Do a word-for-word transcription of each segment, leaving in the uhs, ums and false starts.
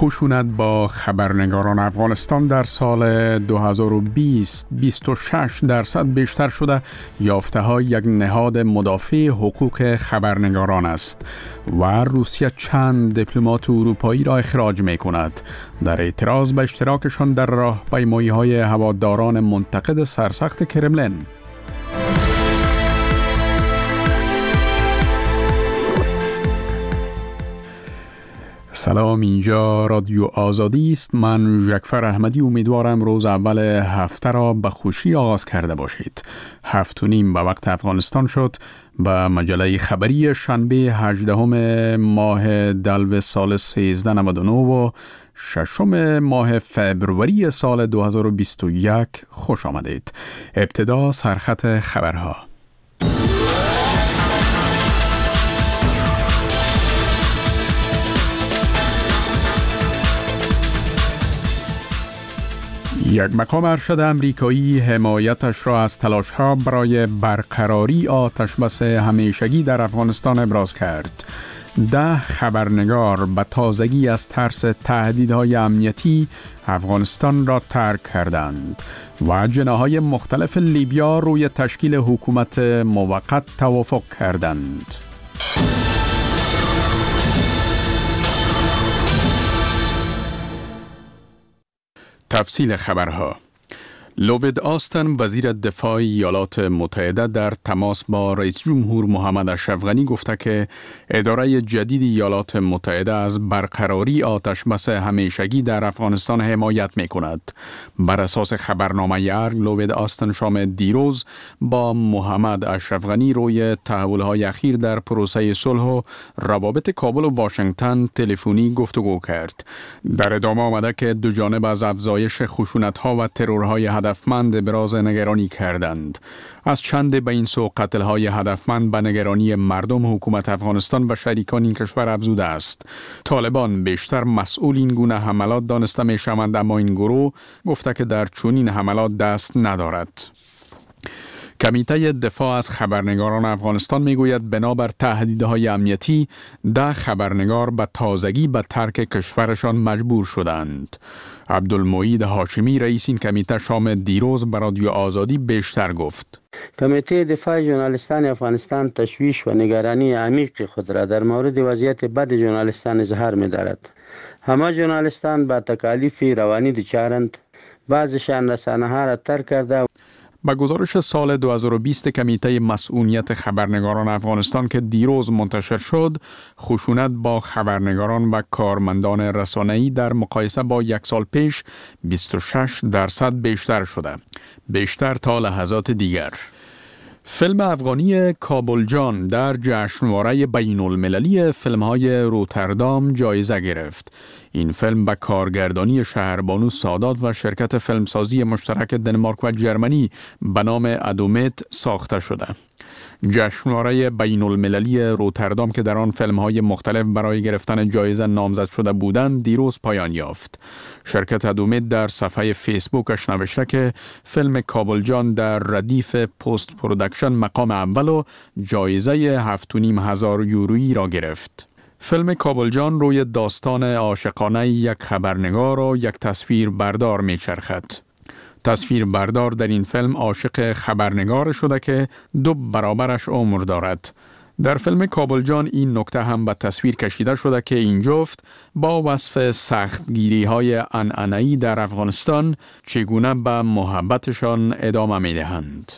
خشونت با خبرنگاران افغانستان در سال دو هزار و بیست بیست و شش درصد بیشتر شده. یافته ها یک نهاد مدافع حقوق خبرنگاران است و روسیه چند دیپلمات اروپایی را اخراج می کند در اعتراض به اشتراکشان در راهپیمایی های هواداران منتقد سرسخت کرملین. سلام، اینجا رادیو آزادی است. من جعفر احمدی امیدوارم روز اول هفته را به خوشی آغاز کرده باشید. هفت و نیم به وقت افغانستان شد. به مجله خبری شنبه هجدهم ماه دلو سال سیزده نود و نه و ششم ماه فبروری سال دو هزار و بیست و یک خوش آمدید. ابتدا سرخط خبرها. یک مقام ارشد امریکایی حمایتش را از تلاش‌ها برای برقراری آتش بس همیشگی در افغانستان ابراز کرد. ده خبرنگار به تازگی از ترس تهدیدهای امنیتی افغانستان را ترک کردند و جناح‌های مختلف لیبیا روی تشکیل حکومت موقت توافق کردند. تفصیل خبرها. لوید آستن وزیر دفاع ایالات متحده در تماس با رئیس جمهور محمد اشرف غنی گفته که اداره جدید ایالات متحده از برقراری آتش بس همیشگی در افغانستان حمایت می کند. بر اساس خبرنامه ارگ، لوید آستن شام دیروز با محمد اشرف غنی روی تحول‌های اخیر در پروسه صلح و روابط کابل و واشنگتن تلفنی گفتگو کرد. در ادامه آمده که دو جانب از افزایش خشونت‌ها و ترورهای هدفمند ابراز نگرانی کردند. از چند به این سو قتل‌های هدفمند به نگرانی مردم حکومت افغانستان و شریکان این کشور افزوده است. طالبان بیشتر مسئول این گونه حملات دانسته می‌شوند، اما این گروه گفته که در چنین حملات دست ندارد. کمیته دفاع از خبرنگاران افغانستان میگوید بنابر تهدیدهای امنیتی ده خبرنگار به تازگی به ترک کشورشان مجبور شدند. عبدالمعید هاشمی رئیس این کمیته شام دیروز به رادیو آزادی بیشتر گفت. کمیته دفاع ژورنالیستان افغانستان تشویش و نگرانی عمیق خود را در مورد وضعیت بد ژورنالیستان اظهار می‌دارد. همه ژورنالیستان با تکالیف روانی دچارند. بعضشان رسانه‌ها را ترک کرده. با گزارش سال دو هزار و بیست کمیته مسئولیت خبرنگاران افغانستان که دیروز منتشر شد، خشونت با خبرنگاران و کارمندان رسانه‌ای در مقایسه با یک سال پیش بیست و شش درصد بیشتر شده. بیشتر تا لحظات دیگر. فیلم افغانی کابل جان در جشنواره بین المللی فیلم‌های روتردام جایزه گرفت. این فیلم به کارگردانی شهربانو سادات و شرکت فیلمسازی مشترک دنمارک و جرمنی به نام ادومت ساخته شده. جشنواره بین المللی روتردام که در آن فیلم‌های مختلف برای گرفتن جایزه نامزد شده بودند، دیروز پایان یافت. شرکت ادومت در صفحه فیسبوکش نوشته که فیلم کابل جان در ردیف پست پرودکشن مقام اول و جایزه هفت و نیم هزار یورویی را گرفت. فیلم کابل جان روی داستان عاشقانه یک خبرنگار و یک تصویر بردار می چرخد. تصویر بردار در این فیلم عاشق خبرنگار شده که دو برابرش عمر دارد. در فیلم کابل جان این نکته هم به تصویر کشیده شده که این جفت با وصف سختگیری های عنعنه‌ای در افغانستان چگونه به محبتشان ادامه می دهند.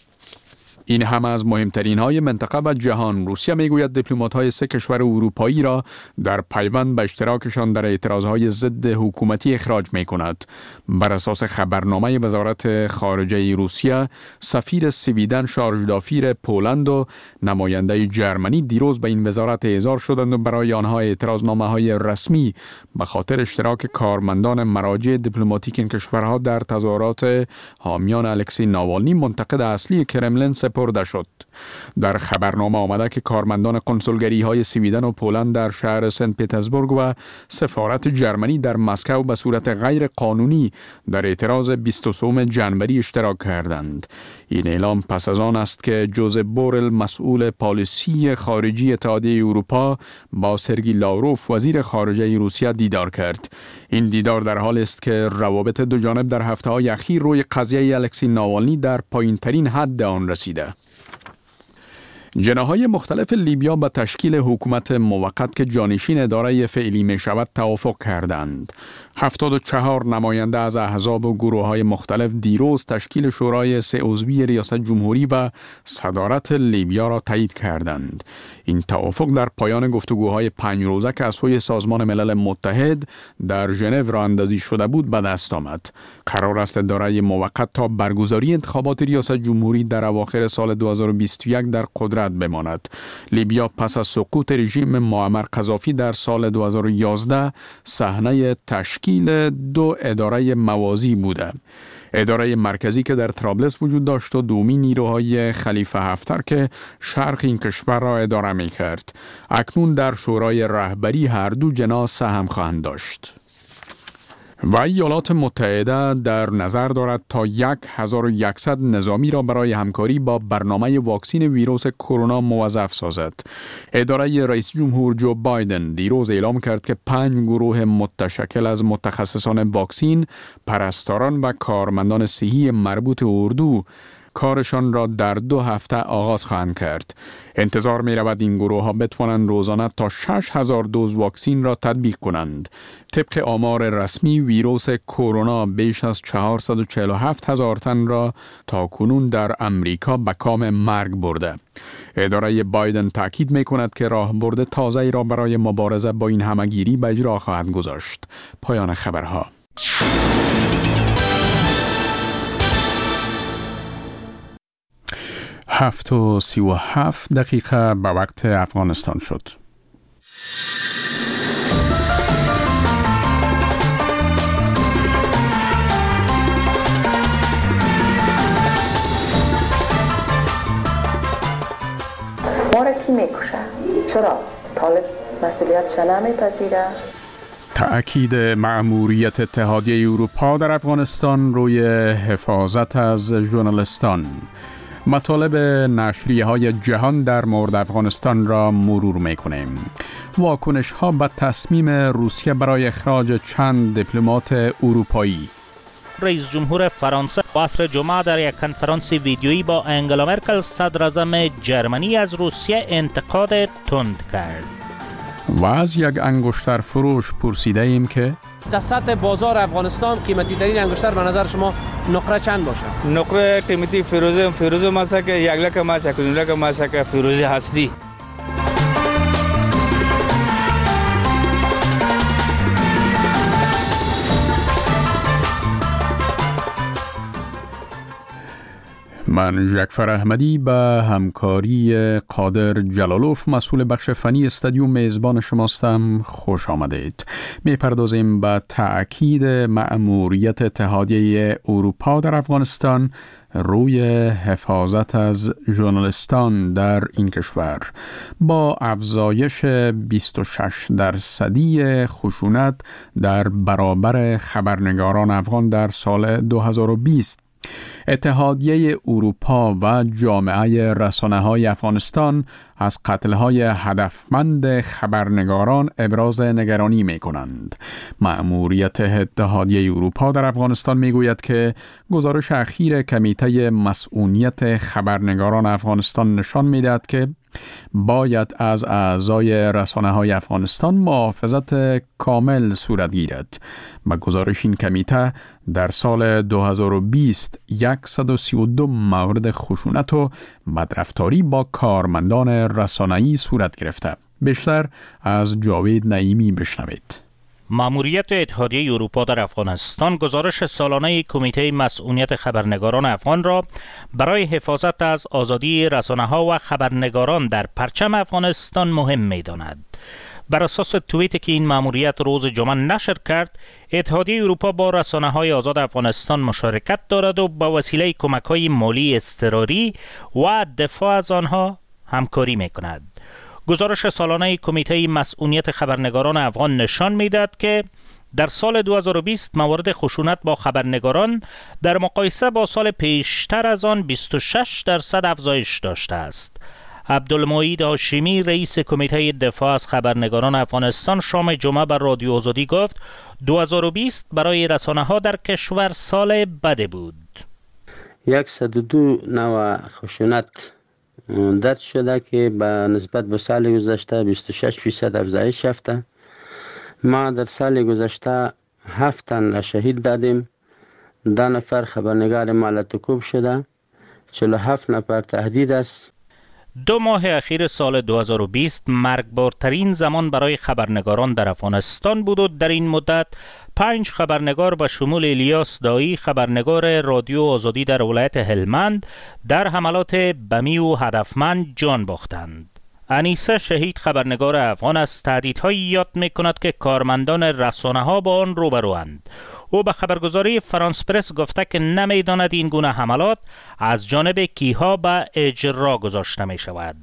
این هم از مهمترین های منطقه و جهان. روسیه میگوید دیپلمات های سه کشور اروپایی را در پیوند به اشتراکشان در اعتراض های ضد حکومتی اخراج می کند. بر اساس خبرنامه وزارت خارجه روسیه، سفیر سویدن، شارژدافیر پولند و نماینده جرمنی دیروز به این وزارت احضار شدند و برای آنها اعتراضنامه های رسمی به خاطر اشتراک کارمندان مراجع دیپلماتیک این کشورها در تظاهرات حامیان الکسی ناوالنی منتقد اصلی کرملین سپرده شد. در خبرنامه آمده که کارمندان قنسولگری های سویدن و پولند در شهر سنت پترزبورگ و سفارت جرمنی در مسکو به صورت غیر قانونی در اعتراض بیست و سوم ژانویه اشتراک کردند. این اعلام پس از آن است که جوزپ بورل مسئول پالیسی خارجی اتحادیه اروپا با سرگی لاوروف وزیر خارجه روسیه دیدار کرد. این دیدار در حال است که روابط دو جانب در هفته‌های اخیر روی قضیه الکسی ناوالنی در پایین‌ترین حد آن رسیده. جناح‌های مختلف لیبیا به تشکیل حکومت موقت که جانشین اداره فعلی می شود توافق کردند. هفتاد و چهار نماینده از احزاب و گروه‌های مختلف دیروز تشکیل شورای سه عضوی ریاست جمهوری و صدارت لیبیا را تایید کردند. این توافق در پایان گفتگوهای پنج روزه که از سوی سازمان ملل متحد در ژنو راه اندازی شده بود به دست آمد. قرار است اداره موقت تا برگزاری انتخابات ریاست جمهوری در اواخر سال دو هزار و بیست و یک در قدرت بماند. لیبیا پس از سقوط رژیم معمر قذافی در سال دو هزار و یازده صحنه تشکیل دو اداره موازی بوده. اداره مرکزی که در طرابلس وجود داشت و دومی نیروهای خلیفه حفتر که شرق این کشور را اداره می کرد. اکنون در شورای رهبری هر دو جناح سهم خواهند داشت. و ایالات متحده در نظر دارد تا هزار و صد نظامی را برای همکاری با برنامه واکسین ویروس کرونا موظف سازد. اداره رئیس جمهور جو بایدن دیروز اعلام کرد که پنج گروه متشکل از متخصصان واکسین، پرستاران و کارمندان صحی مربوط اردو کارشان را در دو هفته آغاز خواهند کرد. انتظار می رود این گروه ها بتوانند روزانه تا شش هزار دوز واکسین را تطبیق کنند. طبق آمار رسمی ویروس کرونا بیش از چهارصد و چهل و هفت هزار تن را تا کنون در امریکا به کام مرگ برده. اداره بایدن تاکید می کند که راهبرد تازه‌ای را برای مبارزه با این همه‌گیری به اجرا خواهد گذاشت. پایان خبرها. هفت و سی و هفت دقیقه به وقت افغانستان شد. ما را کی میکشه؟ چرا؟ طالب مسئولیتش نمیپذیره؟ تأکید مأموریت اتحادیه اروپا در افغانستان روی حفاظت از ژورنالیستان. مطالب نشریه های جهان در مورد افغانستان را مرور می کنیم. واکنش ها به تصمیم روسیه برای اخراج چند دیپلمات اروپایی. رئیس جمهور فرانسه عصر جمعه در یک کنفرانس ویدیویی با انگلا مرکل صدر اعظم جرمنی از روسیه انتقاد تند کرد. و از یک انگشتر فروش پرسیده ایم که در سطح بازار افغانستان قیمتی ترین انگشتر به نظر شما نقره چند باشه؟ نقره قیمتی فیروزه فیروزه مسکه یک لک مسکه دو لک مسکه فیروزه اصلی. من جعفر احمدی به همکاری قادر جلالوف مسئول بخش فنی استادیوم میزبان شماستم. خوش آمدید. میپردازیم به تأکید مأموریت اتحادیه اروپا در افغانستان روی حفاظت از ژورنالیستان در این کشور با افزایش بیست و شش درصدی خشونت در برابر خبرنگاران افغان در سال دو هزار و بیست. اتحادیه اروپا و جامعه رسانه‌های افغانستان از قتل‌های هدفمند خبرنگاران ابراز نگرانی می‌کنند. مأموریت اتحادیه اروپا در افغانستان می‌گوید که گزارش اخیر کمیته مسئولیت خبرنگاران افغانستان نشان می‌دهد که باید از اعضای رسانه‌های افغانستان محافظت کامل صورت گیرد. با گزارش این کمیته در سال دو هزار و بیست صد و سی و دو مورد خشونت و بدرفتاری با کارمندان رسانه‌ای صورت گرفته. بیشتر از جاوید نعیمی بشنوید. مأموریت اتحادیه اروپا در افغانستان گزارش سالانه کمیته مسئولیت خبرنگاران افغان را برای حفاظت از آزادی رسانه‌ها و خبرنگاران در پرچم افغانستان مهم می‌داند. بر اساس توییتی که این مأموریت روز جمعه نشر کرد، اتحادیه اروپا با رسانه‌های آزاد افغانستان مشارکت دارد و با وسیله کمک‌های مالی اضطراری و دفاع از آنها همکاری می‌کند. گزارش سالانه کمیته مسئولیت خبرنگاران افغان نشان می‌دهد که در سال دو هزار و بیست موارد خشونت با خبرنگاران در مقایسه با سال پیشتر از آن بیست و شش درصد افزایش داشته است. عبدالمعید هاشمی رئیس کمیته دفاع از خبرنگاران افغانستان شام جمعه بر رادیو آزادی گفت دو هزار و بیست برای رسانه‌ها در کشور سال بدی بود. صد و دو نوع خشونت درج شده که به نسبت به سال گذشته بیست و شش فیصد افزایش یافته. ما در سال گذشته هفت تن را شهید دادیم. ده نفر خبرنگار مالتکوب شده. چهل و هفت نفر تهدید است. دو ماه اخیر سال دو هزار و بیست مرگبارترین زمان برای خبرنگاران در افغانستان بود و در این مدت پنج خبرنگار به شمول الیاس دایی خبرنگار رادیو آزادی در ولایت هلمند در حملات بمی و هدفمند جان باختند. انیسه شهید خبرنگار افغان از تهدیدهایی یاد می‌کند که کارمندان رسانه‌ها با آن روبروند. او به خبرگزاری فرانس پرس گفته که نمی‌داند این گونه حملات از جانب کیها به اجرا گذاشته می‌شود.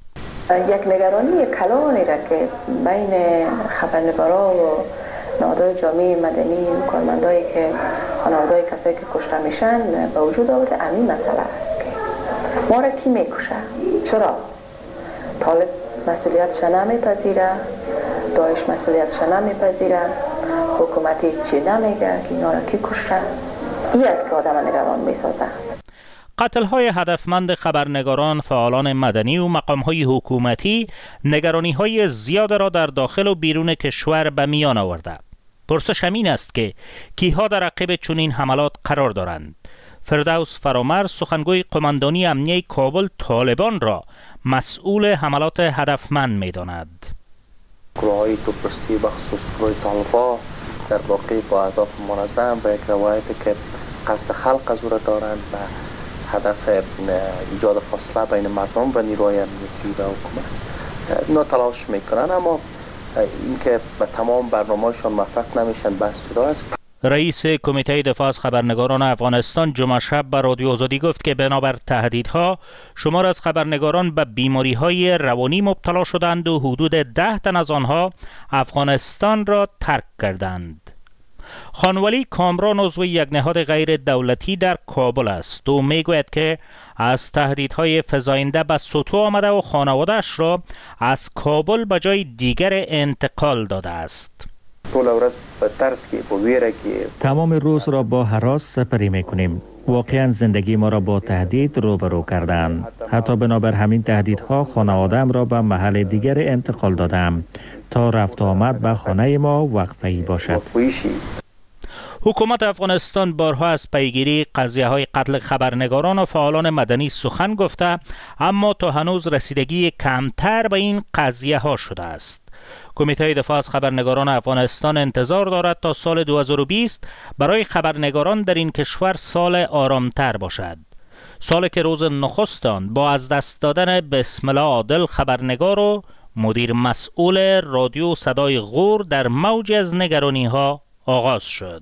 یک نگرانی کلانی را که بین خبرنگارا و نهادهای جامعه مدنی، کارمندایی که خانواده‌های کسایی که کشته میشن به وجود آورده، همین مسئله است که ما را کی میکشه؟ چرا؟ طالب مسئولیتش نمیپذیره، داعش مسئولیتش نمیپذیره، حکومتی چی نمیگه که اینا را کی کشته؟ این است که آدم نگران میسازه. قتل‌های هدفمند خبرنگاران، فعالان مدنی و مقام‌های حکومتی نگرانی‌های زیاد را در داخل و بیرون کشور به میان آورده. پرسش همین است که کیها در عقب چنین حملات قرار دارند. فردوس فرامرز سخنگوی قماندانی امنیه کابل طالبان را مسئول حملات هدفمند می‌داند. گروه‌های توپرستی بخصوص گروه طالبان در واقع با اهداف منظم به یک روایتی که قصد خلق از او را دارند و هدف ایجاد فاصله بین مردم و نیروهای امنیتی و حکومت اینا تلاش میکنن، اما اینکه به تمام برنامه‌شان موفق نمیشن بحث جدا است. رئیس کمیته دفاع از خبرنگاران افغانستان جمعه شب به رادیو آزادی گفت که بنابر تهدیدها شمار از خبرنگاران به بیماری‌های روانی مبتلا شدند و حدود ده تن از آنها افغانستان را ترک کردند. خانولی کامران عضو یک نهاد غیر دولتی در کابل است و میگوید که از تهدیدهای فزاینده به سطوح آمده و خانواده‌اش را از کابل به جای دیگر انتقال داده است. تمام روز را با هراس سپری میکنیم. واقعا زندگی ما را با تهدید روبرو کردند. حتی بنابر همین تهدیدها خانواده‌ام را به محل دیگر انتقال دادم تا رفت آمد به خانه ما وقفه‌ای باشد. حکومت افغانستان بارها از پیگیری قضیه‌های قتل خبرنگاران و فعالان مدنی سخن گفته، اما تا هنوز رسیدگی کمتر به این قضیه‌ها شده است. کمیته دفاع از خبرنگاران افغانستان انتظار دارد تا سال دو هزار و بیست برای خبرنگاران در این کشور سال آرامتر باشد. سالی که روز نخست آن با از دست دادن بسم الله عادل خبرنگار و مدیر مسئول رادیو صدای غور در موج از نگرانی‌ها آغاز شد.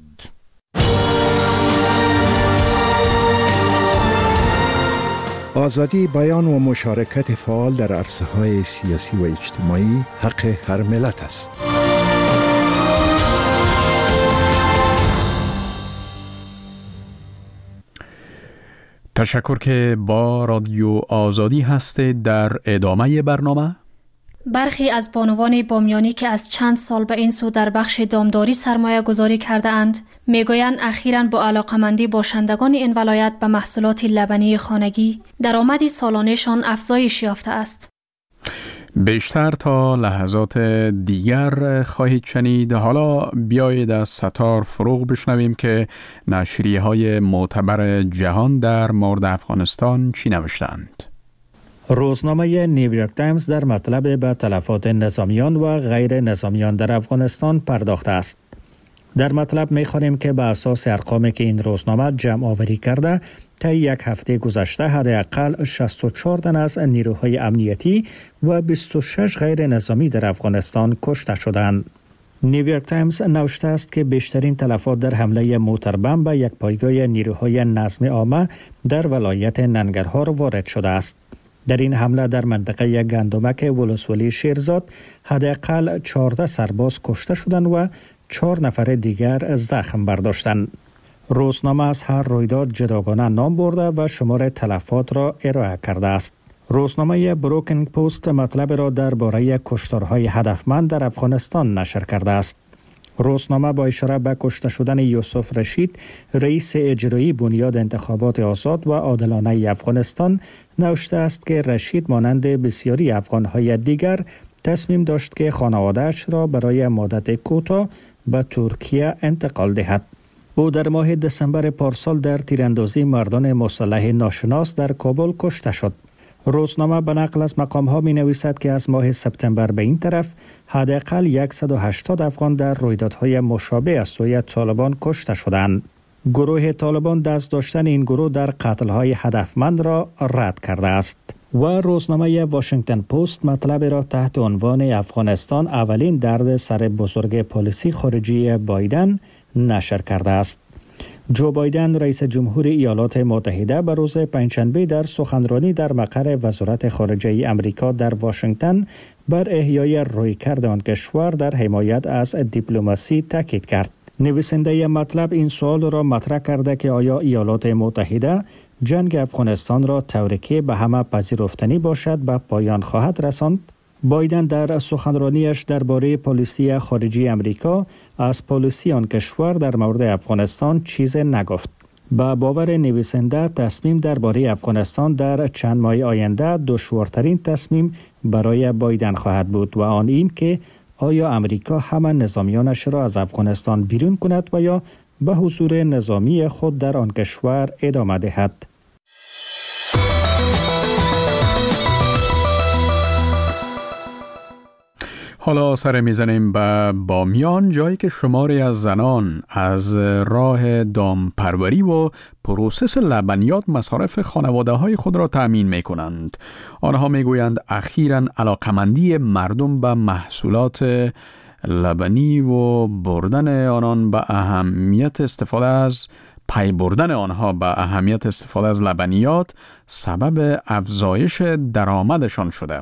آزادی بیان و مشارکت فعال در عرصه‌های سیاسی و اجتماعی حق هر ملت است. تشکر که با رادیو آزادی هستید. در ادامه برنامه برخی از بانوان بامیانی که از چند سال به این سو در بخش دامداری سرمایه گذاری کرده اند میگویند اخیراً با علاقمندی باشندگان این ولایت به محصولات لبنی خانگی درآمدی سالانه‌شان افزایش یافته است. بیشتر تا لحظات دیگر خواهید شنید. حالا بیایید از ستار فروغ بشنویم که نشریه های معتبر جهان در مورد افغانستان چی نوشتند. روزنامه نیویورک تایمز در مطلب به تلفات نظامیان و غیر نظامیان در افغانستان پرداخته است. در مطلب می‌خوانیم که به اساس ارقامی که این روزنامه جمع آوری کرده، تا یک هفته گذشته حداقل شصت و چهار تن از نیروهای امنیتی و بیست و شش غیر نظامی در افغانستان کشته شدند. نیویورک تایمز نوشته است که بیشترین تلفات در حمله موتربم به یک پایگاه نیروهای نظم عامه در ولایت ننگرهار وارد شده است. در این حمله در منطقه گندمک ولسوالی شیرزاد حداقل چهارده سرباز کشته شدند و چهار نفر دیگر زخم برداشتند. روزنامه از هر رویداد جداگانه نام برده و شمار تلفات را ارائه کرده است. روزنامه بروکن پست مطلب را درباره کشتارهای هدفمند در افغانستان نشر کرده است. روزنامه با اشاره به کشته شدن یوسف رشید، رئیس اجرایی بنیاد انتخابات آزاد و عادلانه افغانستان، نوشته است که رشید مانند بسیاری افغانهای دیگر تصمیم داشت که خانواده‌اش را برای مدت کوتاه به ترکیه انتقال دهد. او در ماه دسامبر پارسال در تیراندازی مردان مسلح ناشناس در کابل کشته شد. روزنامه به نقل از مقام‌ها می‌نویسد که از ماه سپتامبر به این طرف حداقل صد و هشتاد افغان در رویدادهای مشابه از سوی طالبان کشته شدند. گروه طالبان دست داشتن این گروه در قتل‌های هدفمند را رد کرده است. و روزنامه واشنگتن پست مطلب را تحت عنوان افغانستان اولین درد سر بزرگ پالیسی خارجی بایدن نشر کرده است. جو بایدن رئیس جمهور ایالات متحده به روز پنجشنبه در سخنرانی در مقر وزارت خارجه آمریکا در واشنگتن بر احیای رویکرد آن کشور در حمایت از دیپلماسی تاکید کرد. نویسنده مطلب این سوال را مطرح کرده که آیا ایالات متحده جنگ افغانستان را طوری که به همه پذیرفتنی باشد به پایان خواهد رساند؟ بایدن در سخنرانیش درباره پالیسی خارجی آمریکا از پالیسی آن کشور در مورد افغانستان چیز نگفت. با باور نویسنده تصمیم درباره افغانستان در چند ماه آینده دشوارترین تصمیم برای بایدن خواهد بود و آن این که آیا امریکا همه نظامیانش را از افغانستان بیرون کند و یا به حضور نظامی خود در آن کشور ادامه دهد. حالا سر میزنیم به بامیان، جایی که شماری از زنان از راه دامپروری و پروسس لبنیات مصارف خانواده های خود را تأمین می کنند. آنها می گویند اخیراً علاقمندی مردم به محصولات لبنی و بردن آنان به اهمیت استفاده از پی بردن آنها به اهمیت استفاده از لبنیات سبب افزایش درآمدشان شده.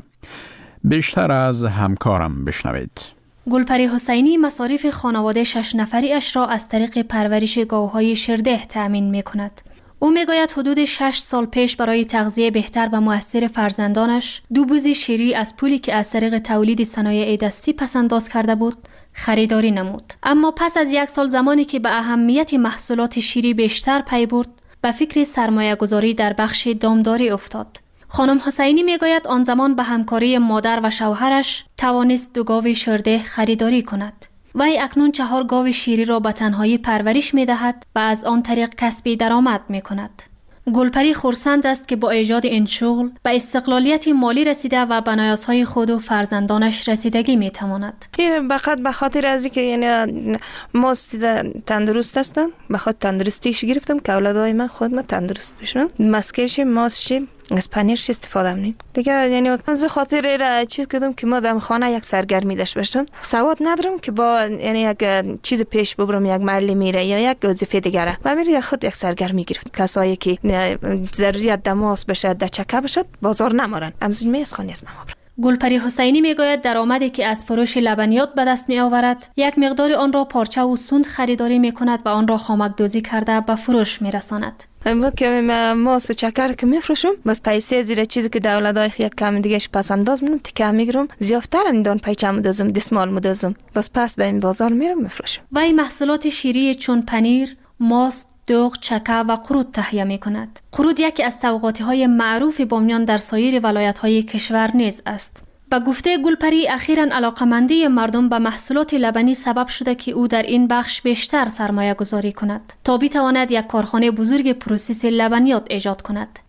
بیشتر از همکارم بشنوید. گلپری حسینی مصارف خانواده شش نفری اش را از طریق پرورش گاوهای شرده تأمین می کند. او می گوید حدود شش سال پیش برای تغذیه بهتر و مؤثر فرزندانش دو بوز شیری از پولی که از طریق تولید صنایع دستی پسنداز کرده بود خریداری نمود. اما پس از یک سال زمانی که به اهمیت محصولات شیری بیشتر پی برد، به فکر سرمایه گذاری در بخش دامداری افتاد. خانم حسینی میگوید آن زمان به همکاری مادر و شوهرش توانست دو گاو شرده خریداری کند. وی اکنون چهار گاو شیری را به تنهایی پرورش می دهد و از آن طریق کسب درآمد می کند. گلپری خرسند است که با ایجاد این شغل به استقلالیت مالی رسیده و به نیازهای خود و فرزندانش رسیدگی می تواند. فقط به خاطر از اینکه یعنی ما تندرست هستن، به خاطر تندرستیش گرفتم که اولادای من خود ما تندرست بشن. مسکش ماست از پنیرش استفاده کنیم دیگه. یعنی از خاطر را چیز کردم که ما در خانه یک سرگرمی داشته باشم. سواد ندارم که با یعنی یک چیز پیش ببرم، یک محل میره یا یک وظیفه دیگه و میره خود یک سرگرمی گرفت. کسایی که ضروریات دماس بشه، دچکه بشه، بازار نمارن. امروز می از خانه از ما گلپری حسینی میگوید درآمدی که از فروش لبنیات به دست می آورد، یک مقدار آن را پارچه و سوند خریداری می کند و آن را خامک دوزی کرده به فروش می رساند. اما که ماست و چکر که میفروشم، بس پیسه زیر چیزی که دولتای یک کم دیگهش پس انداز میکنم، تیکه میگیرم، زیافتر اندان پیچه مدازم، دستمال مدازم، بس پس در این بازار میرم میفروشم. وی محصولات شیری چون پنیر، ماست، دوغ، چکه و قرود تهیه می کند. قرود یکی از سوغاتی های معروف بامیان در سایر ولایت های کشور نیز است. با گفته گلپری اخیراً علاقمندی مردم به محصولات لبنی سبب شده که او در این بخش بیشتر سرمایه گذاری کند تا بتواند یک کارخانه بزرگ پروسس لبنیات ایجاد کند.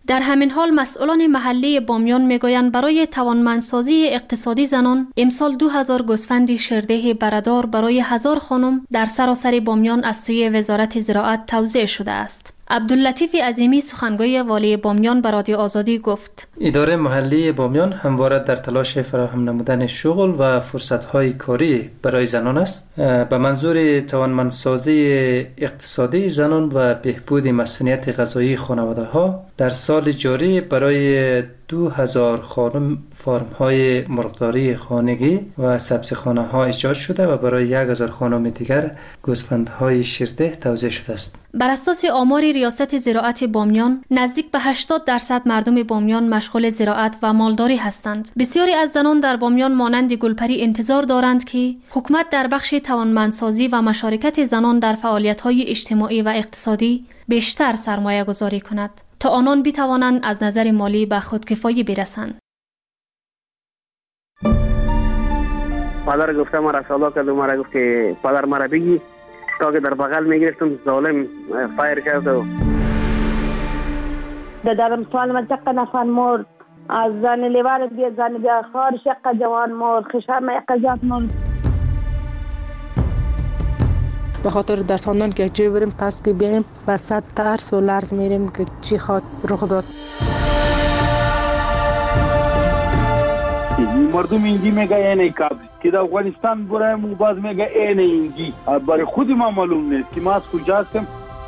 در همین حال مسئولان محلی بامیان میگویند برای توانمندسازی اقتصادی زنان امسال دو هزار گوسفند شیرده برادر برای هزار خانم در سراسر بامیان از سوی وزارت زراعت توزیع شده است. عبداللطیف عظیمی سخنگوی والی بامیان به رادیو آزادی گفت: اداره محلی بامیان همواره در تلاش فراهم نمودن شغل و فرصت‌های کاری برای زنان است به منظور توانمندسازی اقتصادی زنان و بهبود مسئولیت غذایی خانواده‌ها. در سال جاری برای دو هزار خانم فارم‌های مرغداری خانگی و سبزیخانه‌ها ایجاد شده و برای یک هزار خانم دیگر گوسفندهای شیرده توزیع شده است. بر اساس آمار ریاست زراعت بامیان، نزدیک به هشتاد درصد مردم بامیان مشغول زراعت و مالداری هستند. بسیاری از زنان در بامیان مانند گلپری انتظار دارند که حکومت در بخش توانمندسازی و مشارکت زنان در فعالیت‌های اجتماعی و اقتصادی بیشتر سرمایه گذاری کند تا آنان بتوانند از نظر مالی به خودکفایی برسند. پدر گفته مرا سالا کرد و مرا گفت که پدر مرا بگی تا که در بغل میگرفتم ظالم فایر کرد و دادرم سوال ما چقدر نفر مرد از زن لیوار بیا زن بیا خار شقه جوان مرد خشم اقجات مرد. به خاطر در ساندان که چی بریم پس که بیاییم و صد ترس و لرز میریم که چی خواد رخ داد. مردم اینجی میگه اینه کابل که در افغانستان برایم و باز میگه اینه اینجی. برای خود ما معلوم نیست که ما از کجا هستیم.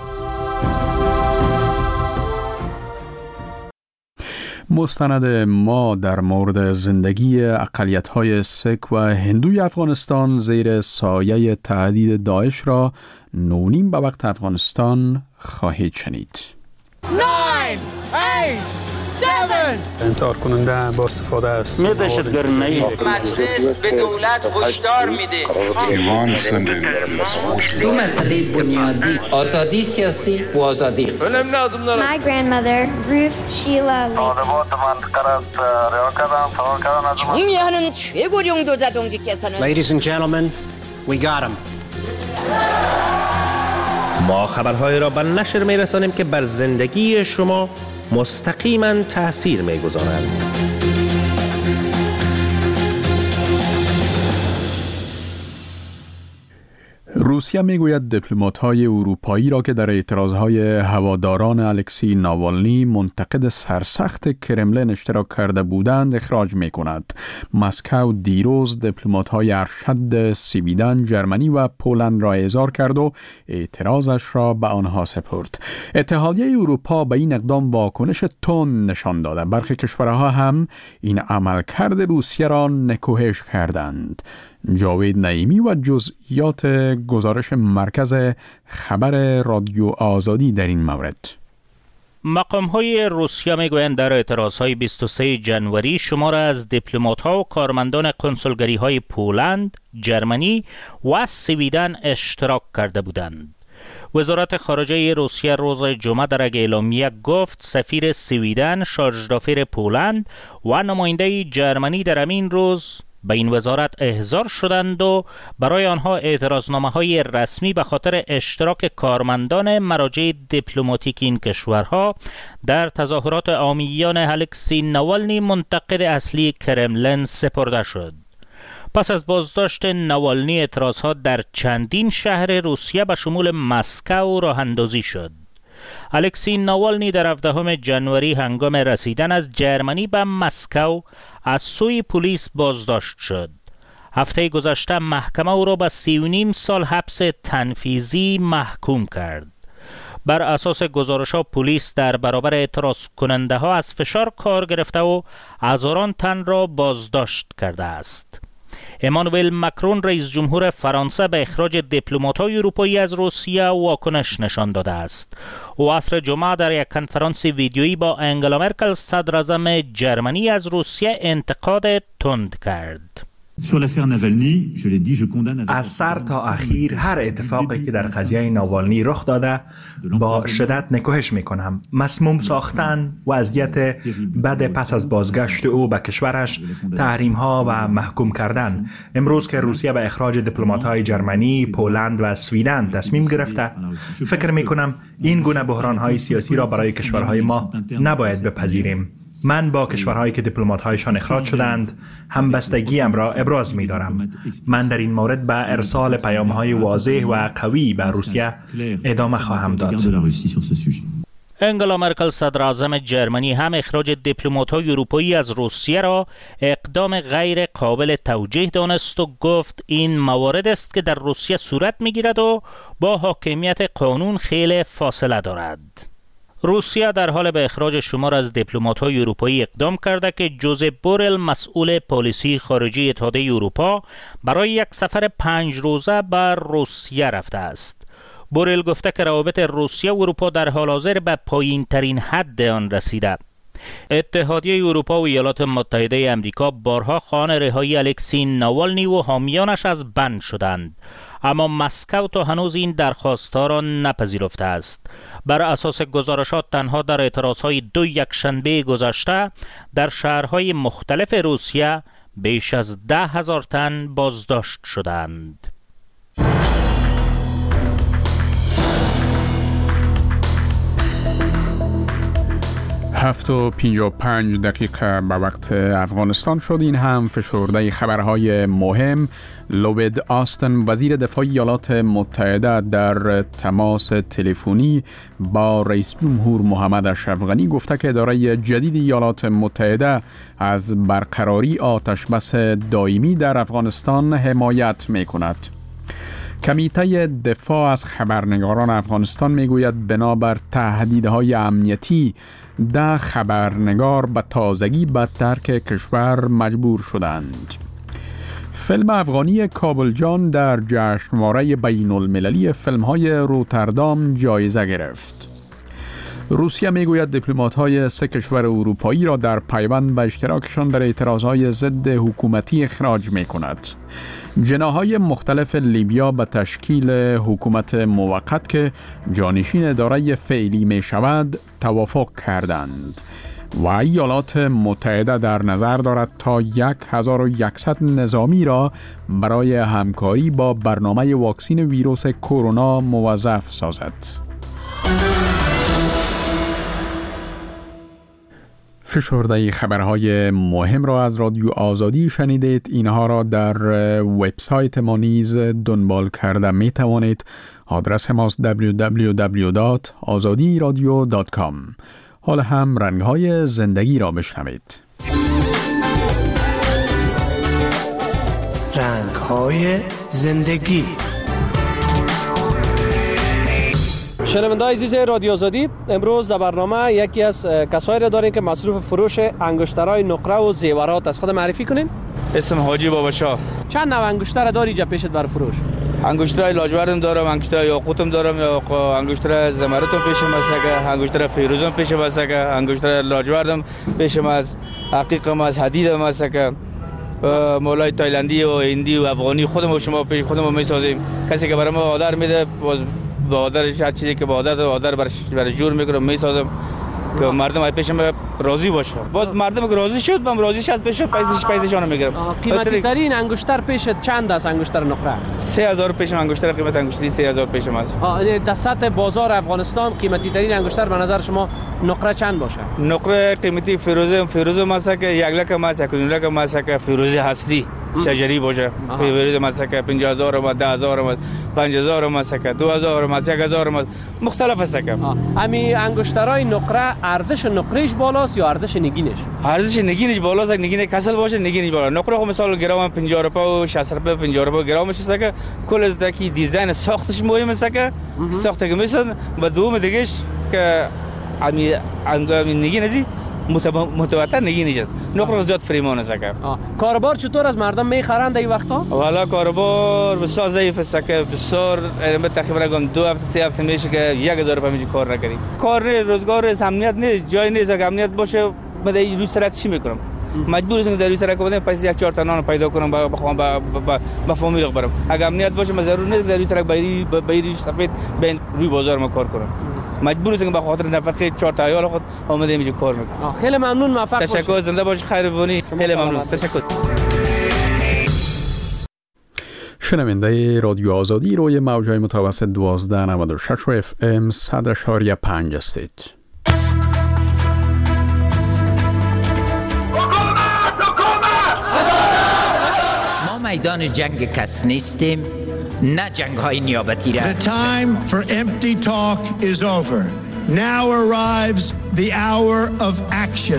مستند ما در مورد زندگی اقلیت‌های سیک و هندوی افغانستان زیر سایه تهدید داعش را نونیم به وقت افغانستان خواهید شنید. انتحار کننده با استفاده از مجلس به دولت هشدار میده دو مسئله بنیادی آزادی سیاسی و آزادی My grandmother Ruth Sheila 정리하는 최고령 도자동지께서는 Ladies and gentlemen, we got him. ما خبرهای را به نشر میرسانیم که بر زندگی شما مستقیما تأثیر میگذارند. روسیه میگوید دیپلمات‌های اروپایی را که در اعتراضهای هواداران الکسی ناوالنی منتقد سرسخت کرملین اشتراک کرده بودند اخراج میکند. مسکو دیروز دیپلمات‌های ارشد سویدن، جرمنی و پولند را احضار کرد و اعتراضش را به آنها سپرد. اتحادیه اروپا به این اقدام واکنش تند نشان داده. برخی کشورها هم این عملکرد روسیه را نکوهش کردند. جاوید نعیمی و جزئیات گزارش مرکز خبر رادیو آزادی در این مورد. مقام‌های روسیه میگویند در اعتراضهای بیست و سوم جنوری شمار از دیپلمات‌ها و کارمندان کنسولگری‌های پولند، جرمنی و سویدن اشتراک کرده بودند. وزارت خارجه روسیه روز جمعه در یک اعلامیه گفت سفیر سویدن، شارژدافیر پولند و نماینده جرمنی در همین روز به این وزارت احضار شدند و برای آنها اعتراضنامه‌های رسمی به خاطر اشتراک کارمندان مراجع دیپلماتیک این کشورها در تظاهرات عامیان الکسی ناوالنی منتقد اصلی کرملین سپرده شد. پس از بازداشت ناوالنی اعتراضها در چندین شهر روسیه به شمول مسکو راه اندازی شد. الکسی ناوالنی در هفدهم جنوری هنگام رسیدن از جرمنی به مسکو از سوی پلیس بازداشت شد. هفته گذشته محکمه او را به سی و نیم سال حبس تنفیذی محکوم کرد. بر اساس گزارش‌ها پلیس در برابر اعتراض کننده ها از فشار کار گرفته و هزاران تن را بازداشت کرده است. امانوئل مکرون رئیس جمهور فرانسه به اخراج دیپلمات‌های اروپایی از روسیه واکنش نشان داده است. او عصر جمعه در یک کنفرانس ویدیویی با انگلا مرکل صدراعظم جرمنی از روسیه انتقاد تند کرد. از سر تا اخیر هر اتفاقی که در قضیه ناوالنی رخ داده با شدت نکوهش میکنم. مسموم ساختن، وضعیت بد پس از بازگشت او به کشورش، تحریم ها و محکوم کردن. امروز که روسیه به اخراج دیپلمات های جرمنی، پولند و سویدن تصمیم گرفته، فکر میکنم این گونه بحران های سیاسی را برای کشورهای ما نباید بپذیریم. من با کشورهایی که دیپلمات‌هایشان اخراج شدند همبستگیم را ابراز می‌دارم. من در این مورد به ارسال پیام‌های واضح و قوی به روسیه ادامه خواهم داد. انگلا مرکل صدر اعظم جرمنی هم اخراج دیپلمات‌های اروپایی از روسیه را اقدام غیر قابل توجیه دانست و گفت این موارد است که در روسیه صورت می‌گیرد و با حاکمیت قانون خیلی فاصله دارد. روسیه در حال به اخراج شمار از دیپلمات‌های اروپایی اقدام کرده که جوزپ بورل مسئول پالیسی خارجی اتحادیه اروپا برای یک سفر پنج روزه به روسیه رفته است. بورل گفته که روابط روسیه و اروپا در حال حاضر به پایین ترین حد آن رسیده. اتحادیه اروپا و ایالات متحده آمریکا بارها خواهان رهایی الکسی ناوالنی و حامیانش از بند شدند، اما مسکو تا هنوز این درخواست‌ها را نپذیرفته است. بر اساس گزارشات تنها در اعتراضهای دو یکشنبه گذشته در شهرهای مختلف روسیه بیش از ده هزار تن بازداشت شدند. هفت و پنجاه و پنج دقیقه به وقت افغانستان شد. این هم فشرده خبرهای مهم. لوید آستن وزیر دفاع ایالات متحده در تماس تلفنی با رئیس جمهور محمد اشرف غنی گفته که اداره جدید ایالات متحده از برقراری آتش بس دائمی در افغانستان حمایت می‌کند. کمیته دفاع از خبرنگاران افغانستان میگوید بنابر تهدیدهای امنیتی ده خبرنگار به تازگی به ترک کشور مجبور شدند. فیلم افغانی کابل جان در جشنواره بین المللی فیلم‌های روتردام جایزه گرفت. روسیه میگوید دیپلمات‌های سه کشور اروپایی را در پیوند به اشتراکشان در اعتراضهای ضد حکومتی اخراج می‌کند. جناح‌های مختلف لیبیا به تشکیل حکومت موقت که جانشین اداره فعلی می شود توافق کردند و ایالات متحده در نظر دارد تا هزار و صد نظامی را برای همکاری با برنامه واکسین ویروس کرونا موظف سازد. فشرده خبرهای مهم را از رادیو آزادی شنیدید. اینها را در وبسایت ما نیز دنبال کرده می توانید. آدرس ماست دبلیو دبلیو دبلیو دات آزادی رادیو دات کام. حالا هم رنگهای زندگی را بشنوید. رنگهای زندگی. شنونده‌های عزیز رادیو آزادی، امروز در برنامه یکی از کسایی را داریم که مصروف فروش انگشترهای نقره و زیورات است. خود معرفی کنین؟ اسم حاجی بابا شاه. چند نوع انگشتر داری اینجا پیشت برای فروش؟ انگشترهای لاجوردم دارم، انگشتر یاقوتم دارم، یا انگشتر زمرتم پیشم است، انگشتر فیروزم پیشم است، انگشتر لاجوردم پیشم است، حقیقم از حدیدم است که مولای تایلندی و هندی و افغانی خودم و شما پیش خودم میسازیم. کسی که برای ما آدر میده با آدرش هر چیزی که با آدر آدر برش برای جور میکنم میسازم که مردم از پیشم راضی باشه. باز مردم که راضی شد من راضی شد پیش پیسش پیسشون میگیرم. قیمتی ترین انگشتر پیشت چند است؟ انگشتر نقره سه هزار پیشم انگشتر قیمت انگشتری سه هزار پیشم است. در سطح بازار افغانستان قیمتی ترین انگشتر به نظر شما نقره چند باشه؟ نقره قیمتی فیروزه فیروزه ماسه که یک لک ماسه که دو لک ماسه که فیروزه اصلی شجری باشه. فیروزه ماسه که پنجاه هزار و ده هزار و پنج هزار ماسه که دو هزار و یک هزار مختلف است که امی انگشترای نقره ارزش نقرهش بالاست یا ارزش نگینش؟ ارزش نگینش بالاست. نگین کسل باشه نگینش بالا. نقره خب مثلا گرام پنجاه روپیه و شصت روپیه پنجاه روپیه گرامش است که کل از کی دیزاین ساختش مهم است که ساخته که مثلا و دوم دیگهش که امی امی نگین ازی متواتر نگینش است. نقره زیاد فریمان است که کاروبار چطور از مردم میخرند این وقتا؟ والا کاروبار بسیار ضعیف است که بسیار تقریبا دو هفته سه هفته میشه که یک هزار روپیه میشه کار نکردیم. کار نه، روزگار امنیت نه، جای نیست که امنیت باشه. بعد این روز سرک چی میکنم؟ مجبور هستم در سرک بدم پس یک چهار تا نان پیدا کنم بخوام با با فامیل برم. اگر امنیت باشه من ضرور نیست در سرک بایری بایری سفید بین روی بازار ما کار کنم. مجبور هستم به خاطر نفقه چهار تا عیال خود آماده میشه کار میکنم. خیلی ممنون، موفق باشید. تشکر، زنده باشید، خیر ببینی. خیلی ممنون، تشکر. شنونده رادیو آزادی روی موجهای متوسط دوازده نود و شش و اف ام صد اشاریه پنج هستید. ما میدان جنگ کس نیستیم، نه جنگ های نیابتی را. The time for empty talk is over. Now arrives the hour of action.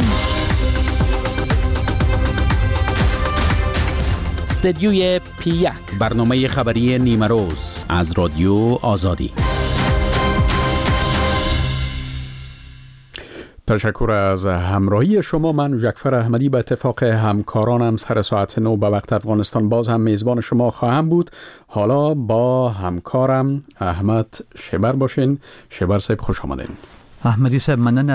استدیوی پی یک، برنامه خبری نیمه روز از رادیو آزادی. تشکر از همراهی شما. من جعفر احمدی به اتفاق همکارانم سر ساعت نو به وقت افغانستان باز هم میزبان شما خواهم بود. حالا با همکارم احمد شبر باشین. شبر صاحب خوش آمدین. احمدی صاحب مننه